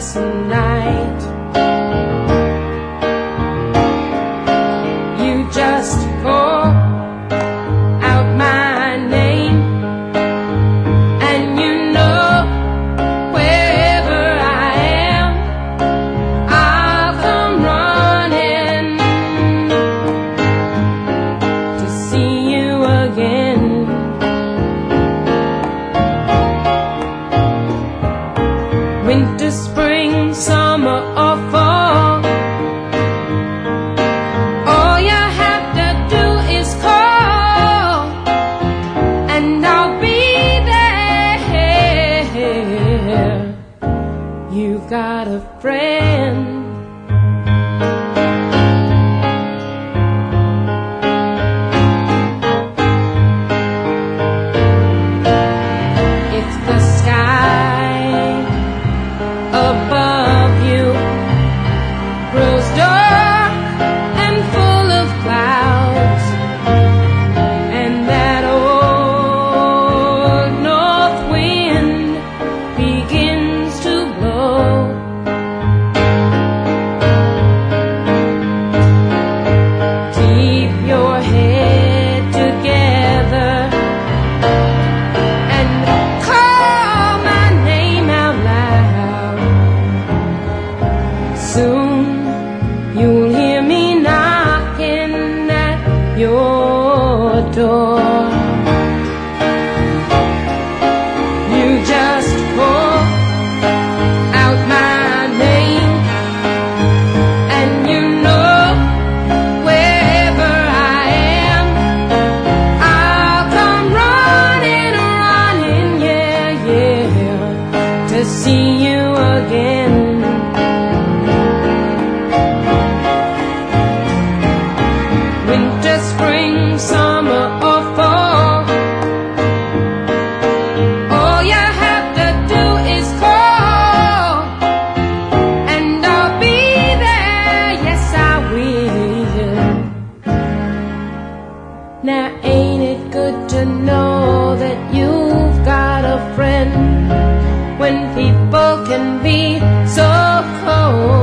this night. You just call out my name, and you know wherever I am, I'll come running to see you again. Winter, spring, summer, or fall, all you have to do is call, and I'll be there. You've got a friend. If the sky above you grows dark and full of clouds, and that old north wind begins to blow, keep your head together and call my name out loud. Soon you'll hear me knocking at your door. You just call out my name, and you know wherever I am, I'll come running, running, yeah, yeah, to see you again. Winter, spring, summer, or fall, all you have to do is call, and I'll be there, yes I will. Now ain't it good to know that you've got a friend when people can be so cold?